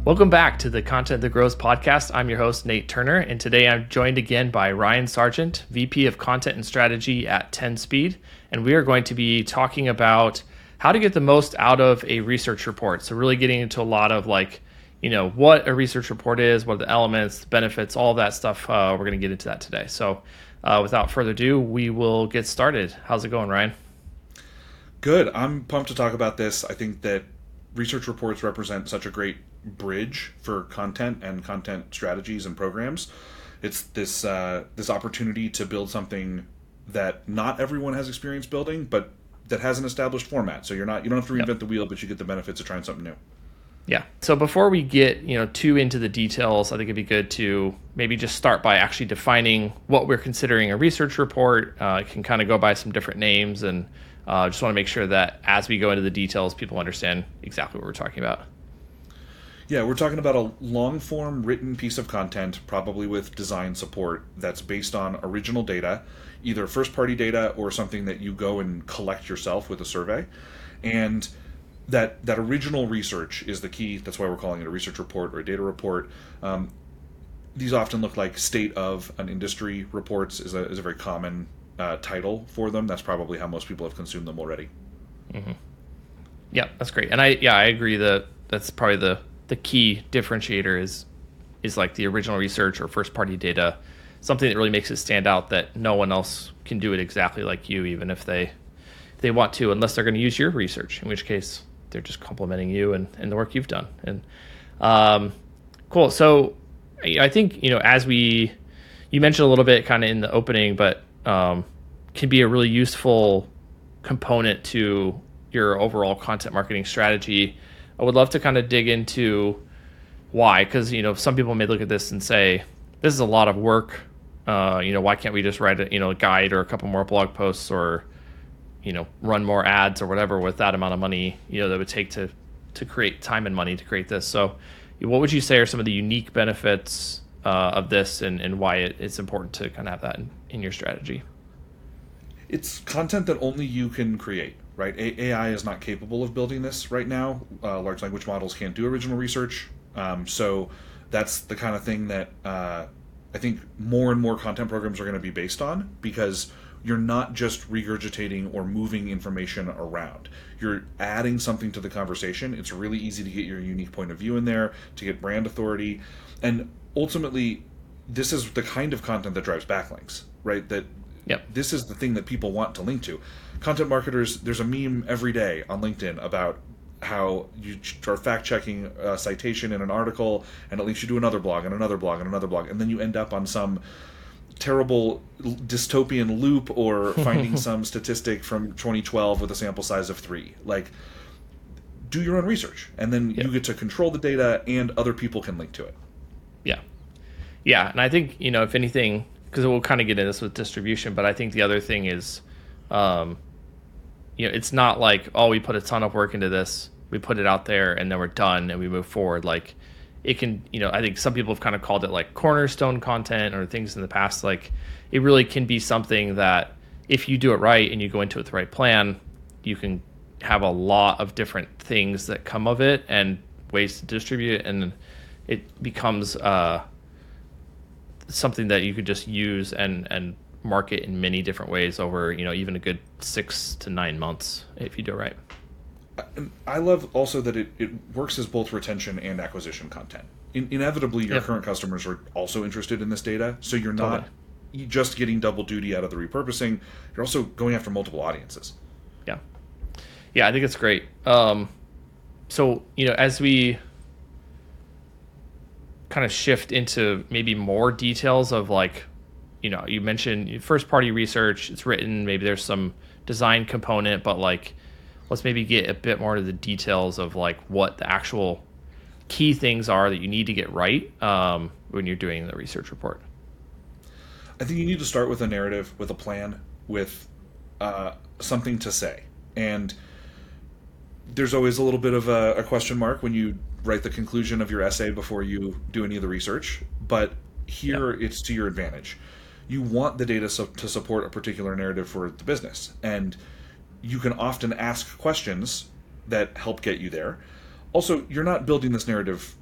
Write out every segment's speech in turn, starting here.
Welcome back to the Content That Grows podcast. I'm your host, Nate Turner, and today I'm joined again by Ryan Sargent, VP of Content and Strategy at 10Speed, and we are going to be talking about how to get the most out of a research report. So really getting into a lot of what a research report is, what are the elements, the benefits, all of that stuff. We're going to get into that today. So without further ado, we will get started. How's it going, Ryan? Good. I'm pumped to talk about this. I think that research reports represent such a great bridge for content and content strategies and programs. It's this opportunity to build something that not everyone has experience building, but that has an established format. So you don't have to reinvent the wheel, but you get the benefits of trying something new. Yeah. So before we get too into the details, I think it'd be good to maybe just start by actually defining what we're considering a research report. It can kind of go by some different names, and just want to make sure that as we go into the details, people understand exactly what we're talking about. Yeah, we're talking about a long-form written piece of content, probably with design support, that's based on original data, either first-party data or something that you go and collect yourself with a survey. And that original research is the key. That's why we're calling it a research report or a data report. These often look like state of an industry reports is a very common title for them. That's probably how most people have consumed them already. Mm-hmm. Yeah, that's great. And I agree that that's probably the key differentiator is like the original research or first party data, something that really makes it stand out that no one else can do it exactly like you, even if they want to, unless they're going to use your research, in which case they're just complimenting you and the work you've done. And cool. So I think, as you mentioned a little bit kind of in the opening, but can be a really useful component to your overall content marketing strategy. I would love to kind of dig into why, because some people may look at this and say, this is a lot of work. Why can't we just write a guide or a couple more blog posts or run more ads or whatever with that amount of money that would take to create time and money to create this. So what would you say are some of the unique benefits of this and why it's important to kind of have that in your strategy? It's content that only you can create, right? AI is not capable of building this right now. Large language models can't do original research. So that's the kind of thing that I think more and more content programs are going to be based on, because you're not just regurgitating or moving information around. You're adding something to the conversation. It's really easy to get your unique point of view in there, to get brand authority. And ultimately, this is the kind of content that drives backlinks, right? This is the thing that people want to link to. Content marketers, there's a meme every day on LinkedIn about how you are fact-checking a citation in an article, and at least you do another blog and another blog and another blog, and then you end up on some terrible dystopian loop or finding some statistic from 2012 with a sample size of 3. Like, do your own research, and then you get to control the data, and other people can link to it. Yeah, and I think, if anything, because we'll kind of get into this with distribution, but I think the other thing is, it's not like, we put a ton of work into this, we put it out there, and then we're done, and we move forward. Like, it can, I think some people have kind of called it like cornerstone content or things in the past. Like, it really can be something that if you do it right and you go into it with the right plan, you can have a lot of different things that come of it and ways to distribute it, and it becomes something that you could just use and market in many different ways over, even a good 6 to 9 months if you do it right. I love also that it works as both retention and acquisition content. Inevitably, your current customers are also interested in this data, so you're not just getting double duty out of the repurposing. You're also going after multiple audiences. Yeah, I think it's great. So, as we kind of shift into maybe more details of you mentioned first party research, it's written, maybe there's some design component, but let's maybe get a bit more to the details of what the actual key things are that you need to get right when you're doing the research report. I think you need to start with a narrative, with a plan, with something to say. And there's always a little bit of a question mark when you write the conclusion of your essay before you do any of the research. But here it's to your advantage. You want the data to support a particular narrative for the business. And you can often ask questions that help get you there. Also, you're not building this narrative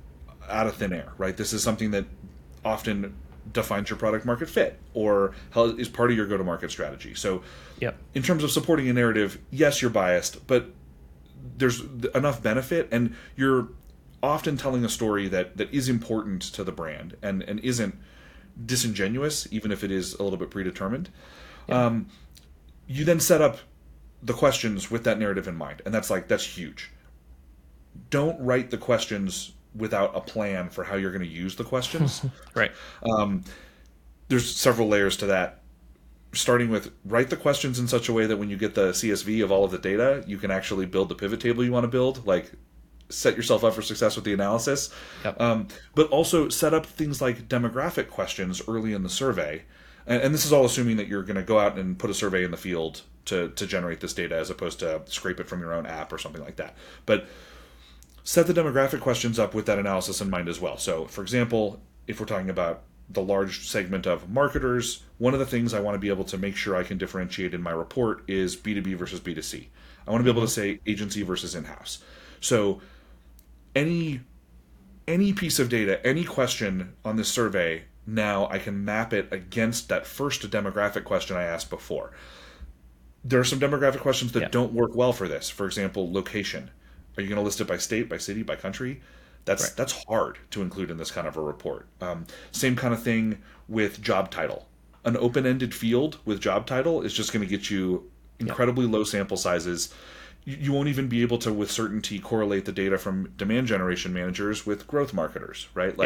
out of thin air, right? This is something that often defines your product market fit or is part of your go to market strategy. So, Yep. in terms of supporting a narrative, yes, you're biased, but there's enough benefit, and you're often telling a story that is important to the brand and isn't disingenuous, even if it is a little bit predetermined. Yep. You then set up the questions with that narrative in mind, and that's huge. Don't write the questions without a plan for how you're going to use the questions. Right. There's several layers to that, starting with write the questions in such a way that when you get the CSV of all of the data, you can actually build the pivot table you want to build, like set yourself up for success with the analysis. Yep. But also set up things like demographic questions early in the survey. And this is all assuming that you're going to go out and put a survey in the field to generate this data as opposed to scrape it from your own app or something like that. But set the demographic questions up with that analysis in mind as well. So, for example, if we're talking about the large segment of marketers, one of the things I want to be able to make sure I can differentiate in my report is B2B versus B2C. I want to be able to say agency versus in-house. So any piece of data, any question on this survey, now I can map it against that first demographic question I asked before. There are some demographic questions that don't work well for this. For example, location. Are you going to list it by state, by city, by country? That's hard to include in this kind of a report. Same kind of thing with job title. An open-ended field with job title is just going to get you incredibly low sample sizes. You won't even be able to, with certainty, correlate the data from demand generation managers with growth marketers, right?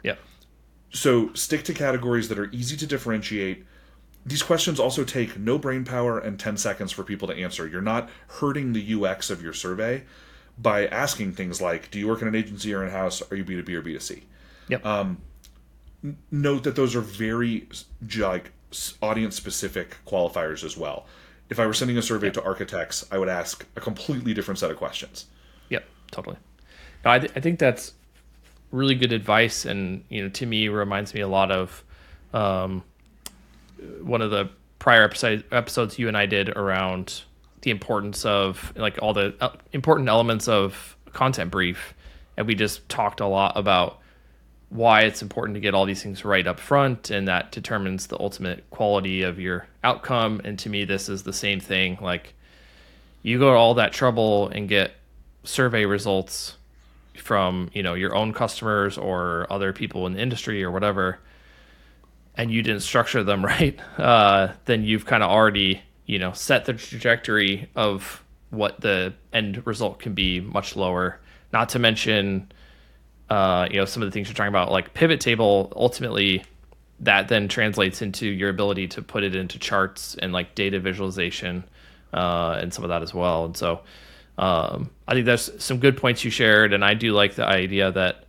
So stick to categories that are easy to differentiate. These questions also take no brain power and 10 seconds for people to answer. You're not hurting the UX of your survey by asking things like, do you work in an agency or in-house? Are you B2B or B2C? Yep. Note that those are very audience-specific qualifiers as well. If I were sending a survey to architects, I would ask a completely different set of questions. Yep, totally. No, I think that's really good advice, and to me reminds me a lot of one of the prior episodes you and I did around the importance of like all the important elements of a content brief, and we just talked a lot about why it's important to get all these things right up front, and that determines the ultimate quality of your outcome. And to me, this is the same thing. Like, you go to all that trouble and get survey results from your own customers or other people in the industry or whatever, and you didn't structure them right, then you've kind of already set the trajectory of what the end result can be much lower. Not to mention some of the things you're talking about, like pivot table, ultimately that then translates into your ability to put it into charts and like data visualization and some of that as well. And so I think there's some good points you shared, and I do like the idea that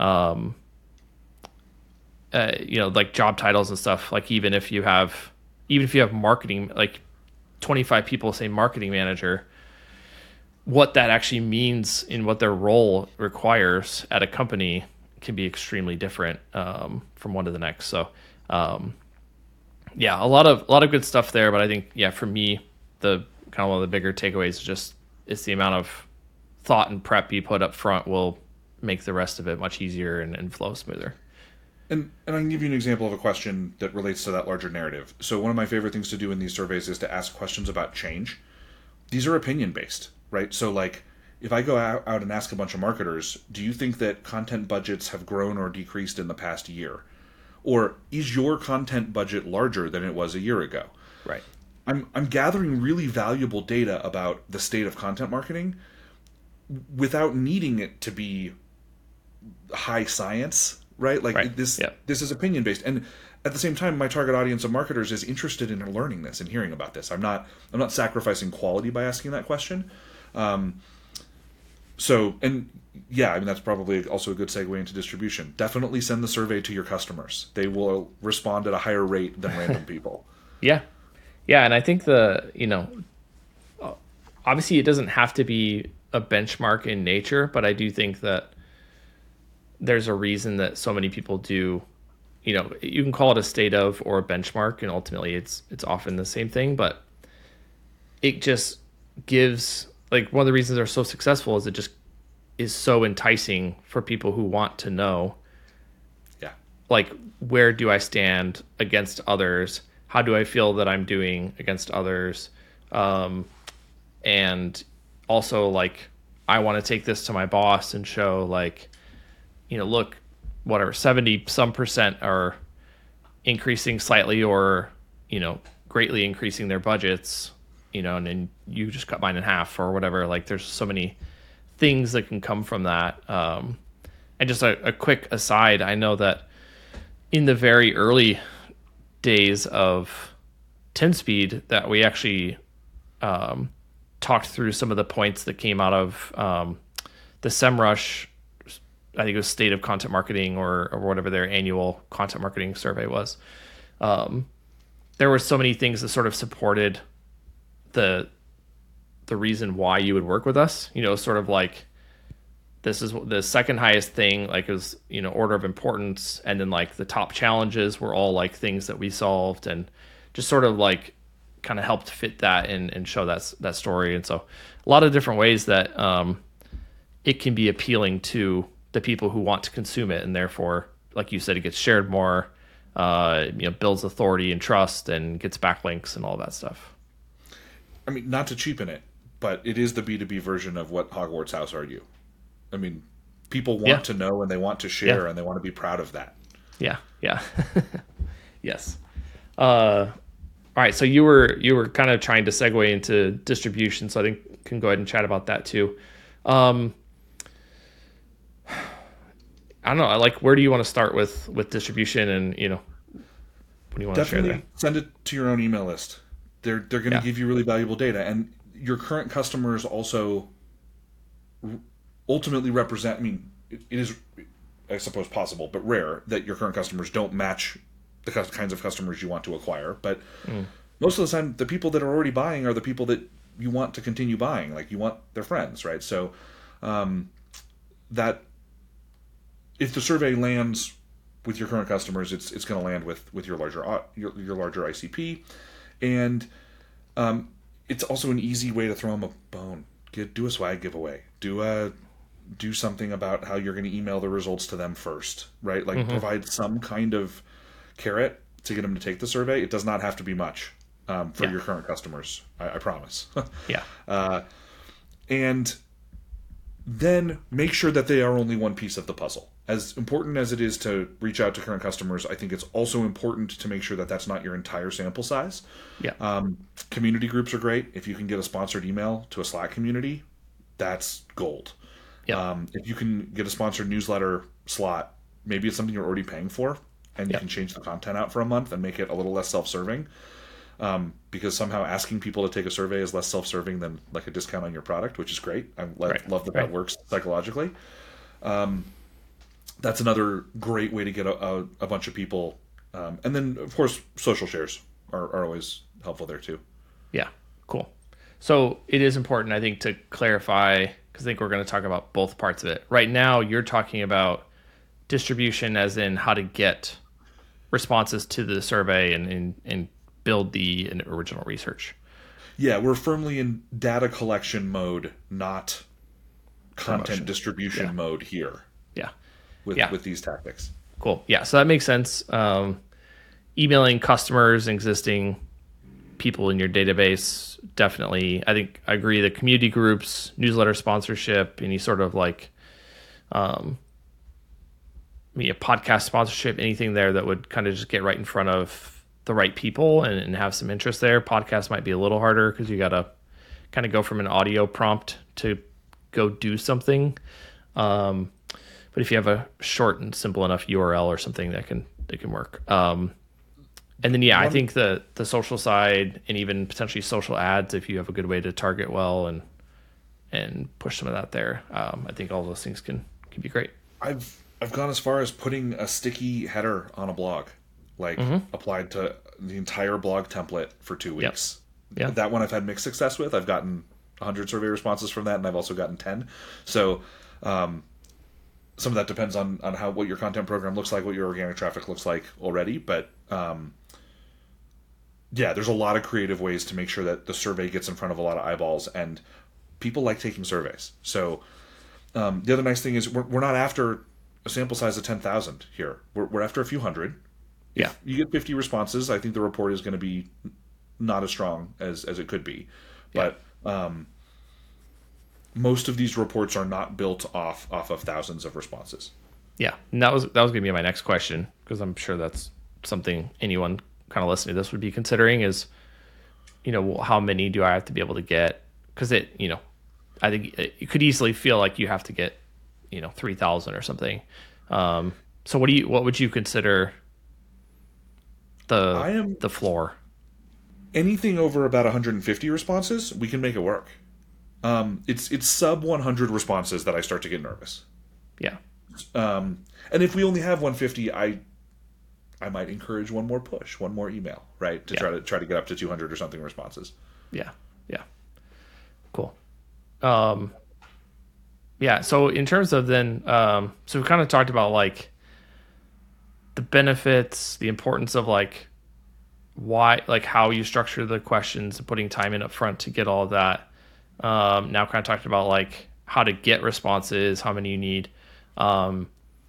like job titles and stuff, like even if you have marketing, like 25 people say marketing manager, what that actually means in what their role requires at a company can be extremely different from one to the next. So a lot of good stuff there. But I think for me, the kind of one of the bigger takeaways is just it's the amount of thought and prep you put up front will make the rest of it much easier and flow smoother. And I can give you an example of a question that relates to that larger narrative. So one of my favorite things to do in these surveys is to ask questions about change. These are opinion based, right? So like if I go out and ask a bunch of marketers, do you think that content budgets have grown or decreased in the past year? Or is your content budget larger than it was a year ago? Right. I'm gathering really valuable data about the state of content marketing without needing it to be high science, right? Like this is opinion based. And at the same time, my target audience of marketers is interested in learning this and hearing about this. I'm not sacrificing quality by asking that question. That's probably also a good segue into distribution. Definitely send the survey to your customers. They will respond at a higher rate than random people. Yeah. And I think obviously it doesn't have to be a benchmark in nature, but I do think that there's a reason that so many people do, you can call it a state of or a benchmark, and ultimately it's often the same thing, but it just gives, like, one of the reasons they're so successful is it just is so enticing for people who want to know, Yeah. like, where do I stand against others? How do I feel that I'm doing against others? And also, like, I want to take this to my boss and show, like, look, whatever, 70 some percent are increasing slightly or, greatly increasing their budgets, and then you just cut mine in half or whatever. Like, there's so many things that can come from that. And just a quick aside, I know that in the very early days of 10-speed that we actually talked through some of the points that came out of the SEMrush, I think it was State of Content Marketing or whatever their annual content marketing survey was. There were so many things that sort of supported the reason why you would work with us, sort of like, this is the second highest thing, like, it was, order of importance. And then, like, the top challenges were all like things that we solved, and just sort of like kind of helped fit that and show that story. And so a lot of different ways that it can be appealing to the people who want to consume it. And therefore, like you said, it gets shared more, builds authority and trust and gets backlinks and all that stuff. I mean, not to cheapen it, but it is the B2B version of what Hogwarts House are you? I mean, people want to know, and they want to share, and they want to be proud of that. Yeah. Yes. All right. So you were kind of trying to segue into distribution, so I think we can go ahead and chat about that too. I don't know. Like, where do you want to start with distribution, and what do you want to share there? Definitely send it to your own email list. They're going to give you really valuable data, and your current customers also ultimately represent. I mean, it is, I suppose, possible, but rare that your current customers don't match the kinds of customers you want to acquire. But most of the time, the people that are already buying are the people that you want to continue buying. Like, you want their friends, right? So that if the survey lands with your current customers, it's going to land with your larger ICP, and it's also an easy way to throw them a bone. Do a swag giveaway. Do something about how you're going to email the results to them first, right? Like, provide some kind of carrot to get them to take the survey. It does not have to be much for your current customers. I promise. And then make sure that they are only one piece of the puzzle. As important as it is to reach out to current customers, I think it's also important to make sure that that's not your entire sample size. Community groups are great. If you can get a sponsored email to a Slack community, that's gold. If you can get a sponsored newsletter slot, maybe it's something you're already paying for, and you can change the content out for a month and make it a little less self-serving. Because somehow asking people to take a survey is less self-serving than like a discount on your product, which is great. I love that works psychologically. That's another great way to get a bunch of people. And then, of course, social shares are always helpful there too. Yeah, cool. So it is important, I think, to clarify, because I think we're going to talk about both parts of it. Right now, you're talking about distribution as in how to get responses to the survey and build the original research. Yeah, we're firmly in data collection mode, not content distribution mode here. With these tactics. Cool. Yeah, so that makes sense. Emailing customers, existing people in your database, definitely. I think I agree that community groups, newsletter sponsorship, any sort of like a podcast sponsorship, anything there that would kind of just get right in front of the right people and have some interest there. Podcast might be a little harder because you got to kind of go from an audio prompt to go do something. But if you have a short and simple enough URL or something that can work. And then, I think the social side and even potentially social ads, if you have a good way to target well and push some of that there, I think all those things can be great. I've gone as far as putting a sticky header on a blog, applied to the entire blog template for 2 weeks. Yep. That one I've had mixed success with. I've gotten 100 survey responses from that, and I've also gotten 10. So some of that depends on what your content program looks like, what your organic traffic looks like already. But there's a lot of creative ways to make sure that the survey gets in front of a lot of eyeballs, and people like taking surveys. So The other nice thing is we're not after a sample size of 10,000 here. We're after a few hundred. Yeah. If you get 50 responses, I think the report is going to be not as strong as it could be. Yeah. But most of these reports are not built off of thousands of responses. Yeah. And that was going to be my next question, because I'm sure that's something anyone kind of listening to this would be considering is, how many do I have to be able to get? Because I think it could easily feel like you have to get, 3,000 or something. So what would you consider I am the floor? anything over about 150 responses, we can make it work. It's sub 100 responses that I start to get nervous. Yeah. And if we only have 150, I might encourage one more push, one more email, right, to Yeah. try to get up to 200 or something responses. Yeah. Yeah. Cool. Yeah. So in terms of then, so we kind of talked about like the benefits, the importance of like why, like how you structure the questions and putting time in up front to get all of that. Now kind of talked about like how to get responses, how many you need. Um,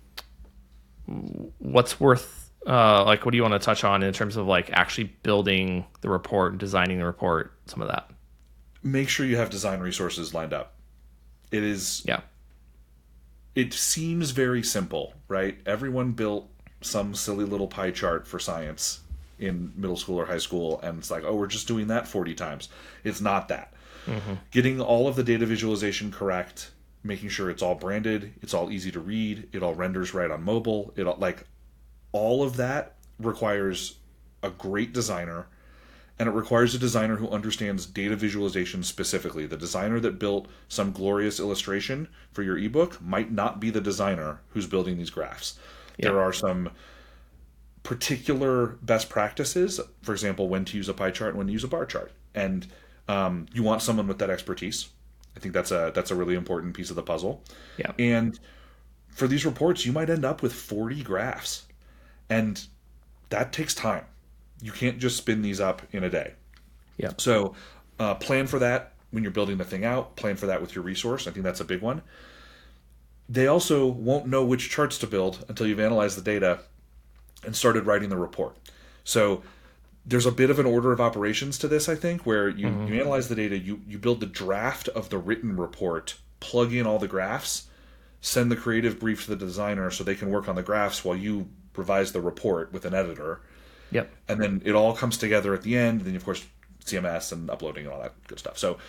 what's worth, like, what do you want to touch on in terms of like actually building the report, designing the report, some of that? Make sure you have design resources lined up. It is Yeah. it seems very simple, right? Everyone built some silly little pie chart for science in middle school or high school, and it's like, oh, we're just doing that 40 times. It's not that. Getting all of the data visualization correct, making sure it's all branded, it's all easy to read, it all renders right on mobile, all of that requires a great designer, and it requires a designer who understands data visualization specifically. The designer that built some glorious illustration for your ebook might not be the designer who's building these graphs. Yeah. There are some particular best practices, for example, when to use a pie chart and when to use a bar chart. And you want someone with that expertise. I think that's a really important piece of the puzzle. Yeah. And for these reports, you might end up with 40 graphs. And that takes time. You can't just spin these up in a day. Yeah. So plan for that when you're building the thing out. Plan for that with your resource. I think that's a big one. They also won't know which charts to build until you've analyzed the data and started writing the report. So there's a bit of an order of operations to this, I think, where you analyze the data, you build the draft of the written report, plug in all the graphs, send the creative brief to the designer so they can work on the graphs while you revise the report with an editor. Yep. And then it all comes together at the end. And then, of course, CMS and uploading and all that good stuff. So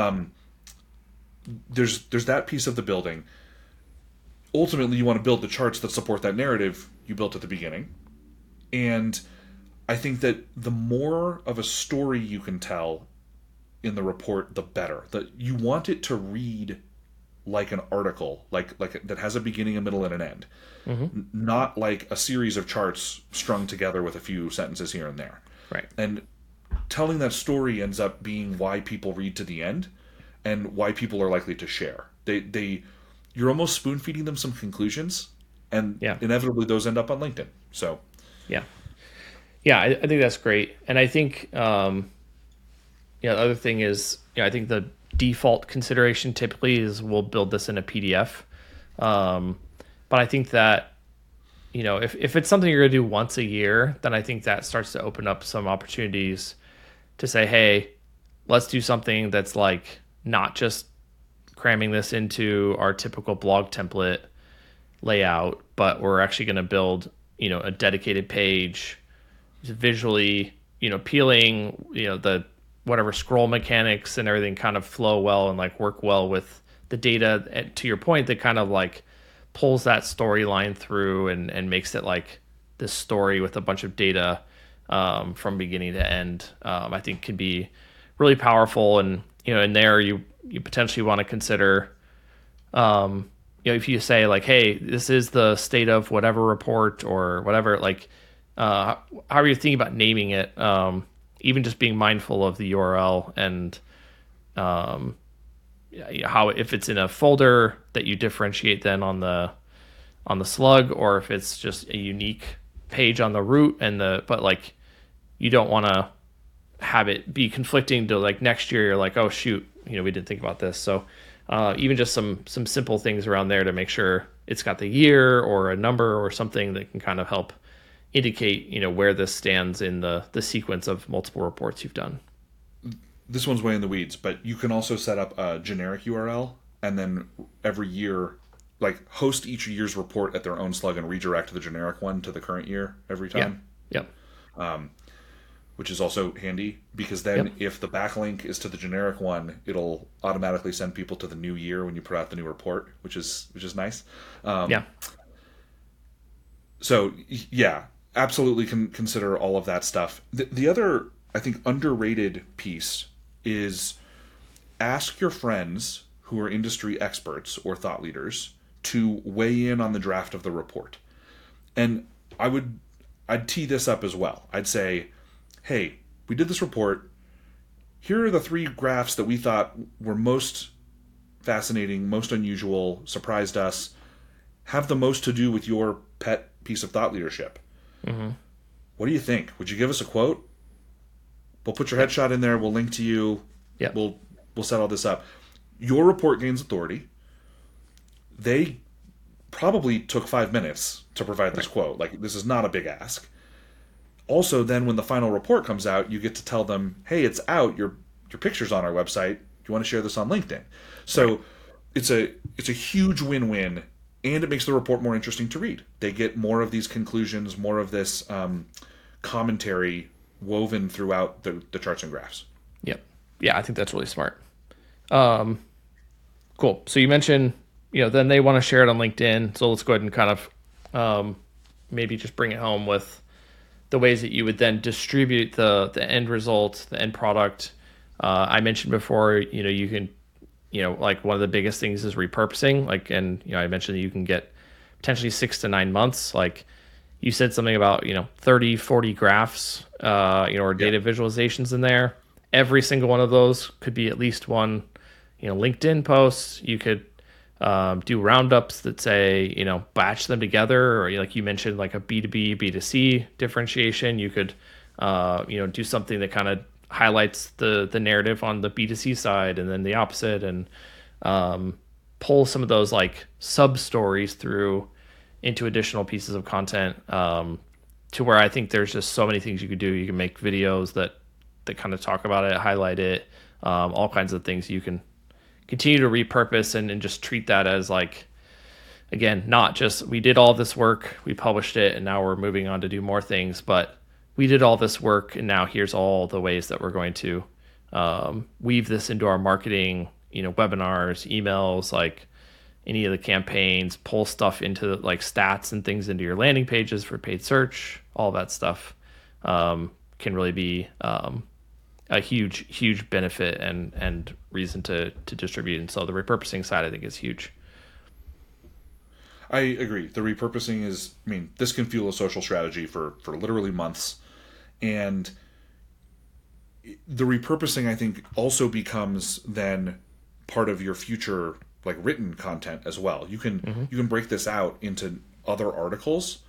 there's that piece of the building. Ultimately, you want to build the charts that support that narrative you built at the beginning. And I think that the more of a story you can tell in the report, the better. That you want it to read like an article, like that has a beginning, a middle, and an end. Not like a series of charts strung together with a few sentences here and there. Right. And telling that story ends up being why people read to the end and why people are likely to share. You're almost spoon feeding them some conclusions, and inevitably those end up on LinkedIn. So yeah. I think that's great. And I think the other thing is, I think the default consideration typically is we'll build this in a PDF. But I think that, if it's something you're going to do once a year, then I think that starts to open up some opportunities to say, hey, let's do something that's like not just cramming this into our typical blog template layout, but we're actually going to build, a dedicated page, visually, appealing, the whatever scroll mechanics and everything kind of flow well and like work well with the data. And to your point, that kind of like pulls that storyline through and makes it like this story with a bunch of data from beginning to end. I think can be really powerful. And in there you potentially want to consider if you say like, hey, this is the state of whatever report or whatever, like how are you thinking about naming it? Even just being mindful of the URL and how, if it's in a folder that you differentiate then on the slug, or if it's just a unique page on the root but like you don't want to have it be conflicting to like next year you're like, oh shoot, we didn't think about this. So even just some simple things around there to make sure it's got the year or a number or something that can kind of help indicate, where this stands in the sequence of multiple reports you've done. This one's way in the weeds, but you can also set up a generic URL and then every year, like host each year's report at their own slug and redirect the generic one to the current year every Yeah. time. Yep. Which is also handy because then Yep. if the backlink is to the generic one, it'll automatically send people to the new year when you put out the new report, which is nice. Yeah. So yeah, absolutely can consider all of that stuff. The other, I think, underrated piece is ask your friends who are industry experts or thought leaders to weigh in on the draft of the report. And I'd tee this up as well. I'd say, hey, we did this report. Here are the 3 graphs that we thought were most fascinating, most unusual, surprised us, have the most to do with your pet piece of thought leadership. Mm-hmm. What do you think? Would you give us a quote? We'll put your headshot in there. We'll link to you. Yeah. We'll set all this up. Your report gains authority. They probably took 5 minutes to provide this quote. Like, this is not a big ask. Also, then when the final report comes out, you get to tell them, hey, it's out. Your picture's on our website. Do you want to share this on LinkedIn? So it's a huge win-win, and it makes the report more interesting to read. They get more of these conclusions, more of this commentary woven throughout the charts and graphs. Yep. Yeah, I think that's really smart. Cool. So you mentioned, then they want to share it on LinkedIn. So let's go ahead and kind of maybe just bring it home with the ways that you would then distribute the end result, the end product. I mentioned before, you can, like one of the biggest things is repurposing. And I mentioned that you can get potentially 6 to 9 months. Like you said something about, 30, 40 graphs, or data visualizations in there. Every single one of those could be at least one, LinkedIn post. You could do roundups that say, batch them together, or like you mentioned, like a B2B, B2C differentiation. You could, do something that kind of highlights the narrative on the B2C side and then the opposite, and pull some of those like sub stories through into additional pieces of content, to where I think there's just so many things you could do. You can make videos that kind of talk about it, highlight it, all kinds of things you can continue to repurpose and just treat that as like, again, not just we did all this work, we published it, and now we're moving on to do more things, but we did all this work, and now here's all the ways that we're going to weave this into our marketing, webinars, emails, like any of the campaigns, pull stuff into like stats and things into your landing pages for paid search. All that stuff can really be a huge benefit and reason to distribute. And so the repurposing side, I think, is huge. I agree. The repurposing is, this can fuel a social strategy for literally months. And the repurposing, I think, also becomes then part of your future, like written content as well. You can break this out into other articles.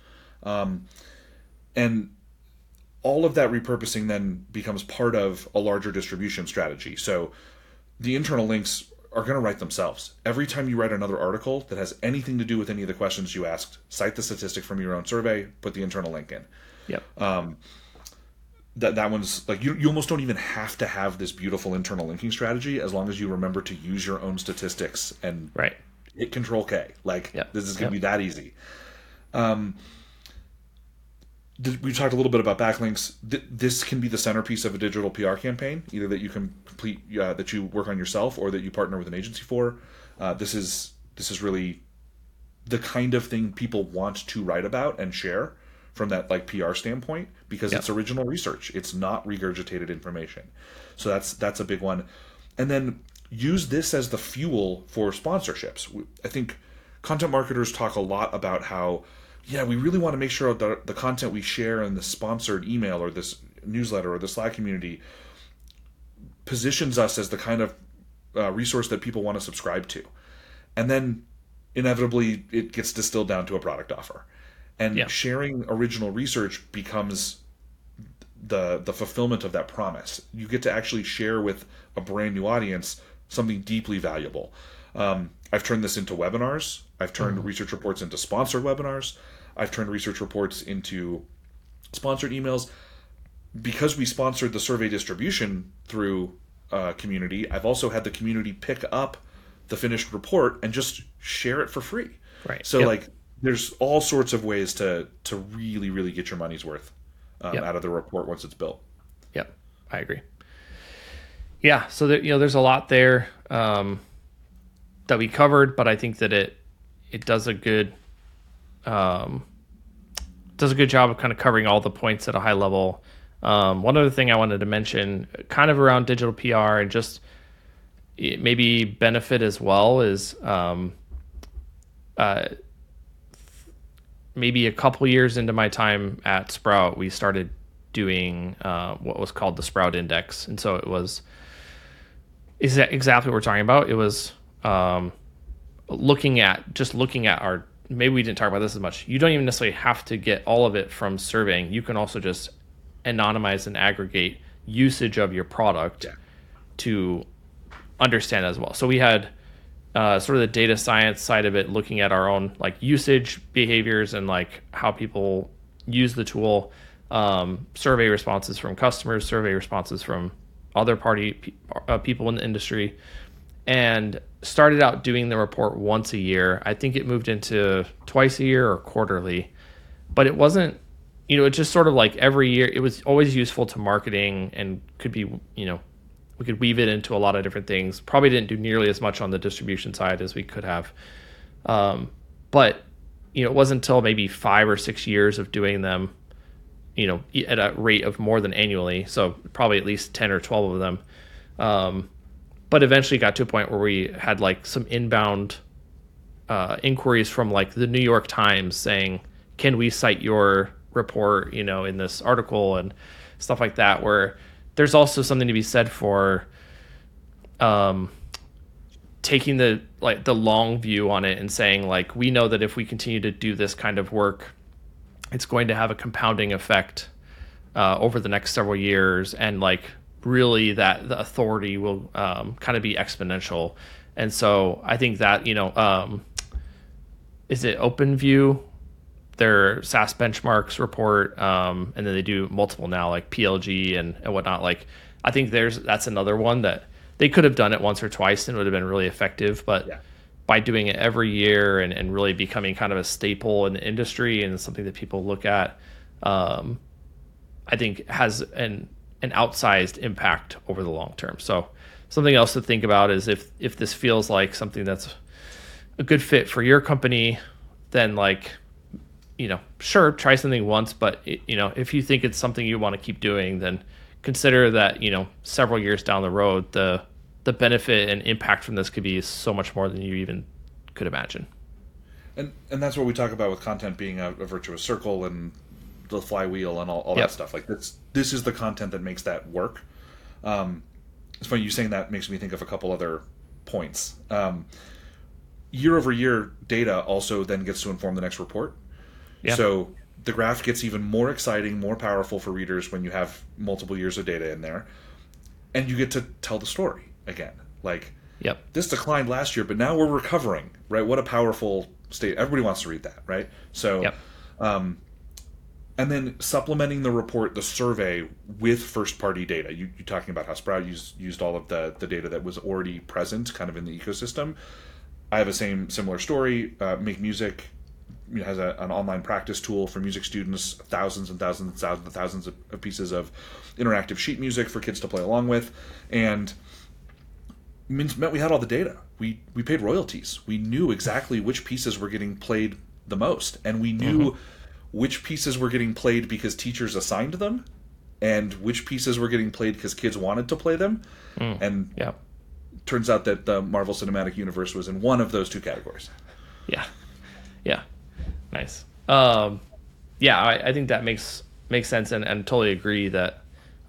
And all of that repurposing then becomes part of a larger distribution strategy. So the internal links are going to write themselves. Every time you write another article that has anything to do with any of the questions you asked, cite the statistic from your own survey, put the internal link in. Yep. That one's like, you almost don't even have to have this beautiful internal linking strategy as long as you remember to use your own statistics and hit Control K. Like, this is going to be that easy. We talked a little bit about backlinks. This can be the centerpiece of a digital PR campaign, either that you can complete, that you work on yourself, or that you partner with an agency for. This is really the kind of thing people want to write about and share from that like PR standpoint, because it's original research. It's not regurgitated information. So that's a big one. And then use this as the fuel for sponsorships. I think content marketers talk a lot about how, we really want to make sure that the content we share in the sponsored email or this newsletter or the Slack community positions us as the kind of resource that people want to subscribe to. And then inevitably it gets distilled down to a product offer. And sharing original research becomes the fulfillment of that promise. You get to actually share with a brand new audience something deeply valuable. I've turned this into webinars. I've turned research reports into sponsored webinars. I've turned research reports into sponsored emails. Because we sponsored the survey distribution through community, I've also had the community pick up the finished report and just share it for free. Right. So like there's all sorts of ways to really, really get your money's worth out of the report once it's built. Yep, I agree. Yeah, so there, there's a lot there that we covered, but I think that it does a good job of kind of covering all the points at a high level. One other thing I wanted to mention, kind of around digital PR and just maybe benefit as well, is maybe a couple years into my time at Sprout, we started doing what was called the Sprout Index. And so it was exactly what we're talking about. It was looking at our, maybe we didn't talk about this as much. You don't even necessarily have to get all of it from surveying. You can also just anonymize and aggregate usage of your product to understand as well. So we had sort of the data science side of it, looking at our own like usage behaviors and like how people use the tool, survey responses from customers, survey responses from other people in the industry, and started out doing the report once a year. I think it moved into twice a year or quarterly, but it wasn't, it's just sort of like every year. It was always useful to marketing and could be, we could weave it into a lot of different things. Probably didn't do nearly as much on the distribution side as we could have. But, it wasn't until maybe 5 or 6 years of doing them, at a rate of more than annually. So probably at least 10 or 12 of them. But eventually got to a point where we had like some inbound inquiries from like the New York Times saying, can we cite your report, in this article and stuff like that, where there's also something to be said for taking the long view on it and saying like, we know that if we continue to do this kind of work, it's going to have a compounding effect over the next several years, and like really that the authority will kind of be exponential. And so I think that is it OpenView, their SaaS benchmarks report, and then they do multiple now, like PLG and whatnot. Like, I think that's another one that they could have done it once or twice and it would have been really effective. But by doing it every year and really becoming kind of a staple in the industry and something that people look at, I think has an outsized impact over the long term. So something else to think about is if this feels like something that's a good fit for your company, then like, sure, try something once, but if you think it's something you want to keep doing, then consider that, several years down the road, the benefit and impact from this could be so much more than you even could imagine. And that's what we talk about with content being a virtuous circle and the flywheel and all that stuff. Like this is the content that makes that work. It's funny you saying that makes me think of a couple other points. Year over year data also then gets to inform the next report. Yeah. So the graph gets even more exciting, more powerful for readers when you have multiple years of data in there. And you get to tell the story again. Like, this declined last year, but now we're recovering, right? What a powerful state. Everybody wants to read that, right? So, and then supplementing the report, the survey, with first-party data. You're talking about how Sprout used all of the data that was already present kind of in the ecosystem. I have a similar story. Make Music has an online practice tool for music students, thousands and thousands and thousands and thousands of pieces of interactive sheet music for kids to play along with. And meant we had all the data. We paid royalties. We knew exactly which pieces were getting played the most. And we knew which pieces were getting played because teachers assigned them and which pieces were getting played because kids wanted to play them. And turns out that the Marvel Cinematic Universe was in one of those two categories. Yeah. Nice. I think that makes sense, and totally agree that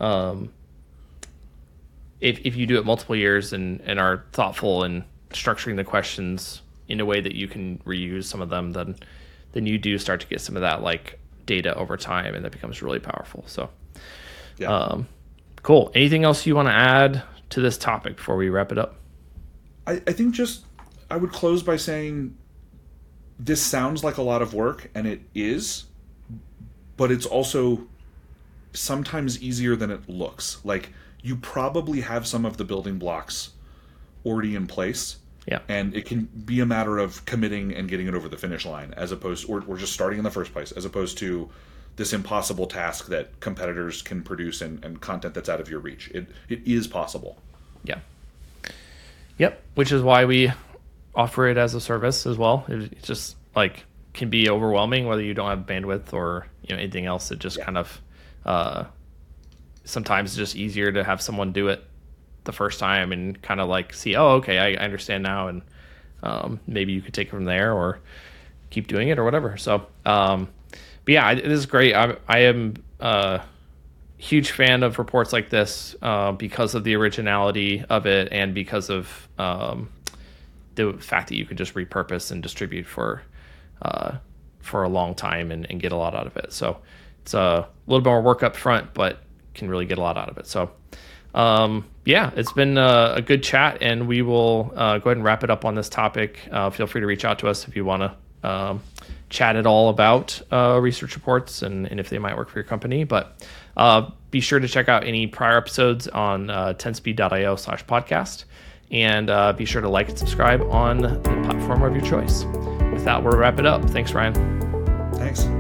if you do it multiple years and are thoughtful in structuring the questions in a way that you can reuse some of them, then you do start to get some of that like data over time, and that becomes really powerful. So, yeah. Cool. Anything else you want to add to this topic before we wrap it up? I think just I would close by saying this sounds like a lot of work, and it is, but it's also sometimes easier than it looks. Like, you probably have some of the building blocks already in place, Yeah. and it can be a matter of committing and getting it over the finish line, as opposed, or just starting in the first place, as opposed to this impossible task that competitors can produce, and content that's out of your reach. It is possible. Yeah. Yep. Which is why we offer it as a service as well. It just like can be overwhelming whether you don't have bandwidth or anything else. It just kind of sometimes it's just easier to have someone do it the first time and kind of like see, oh, okay, I understand now, and maybe you could take it from there or keep doing it or whatever. So, but yeah, it is great. I am a huge fan of reports like this because of the originality of it and because of the fact that you can just repurpose and distribute for a long time and get a lot out of it. So it's a little bit more work up front, but can really get a lot out of it. So yeah, it's been a good chat, and we will go ahead and wrap it up on this topic. Feel free to reach out to us if you want to chat at all about research reports and if they might work for your company. But be sure to check out any prior episodes on 10speed.io/podcast, and be sure to like and subscribe on the platform of your choice. With that, we'll wrap it up. Thanks, Ryan. Thanks.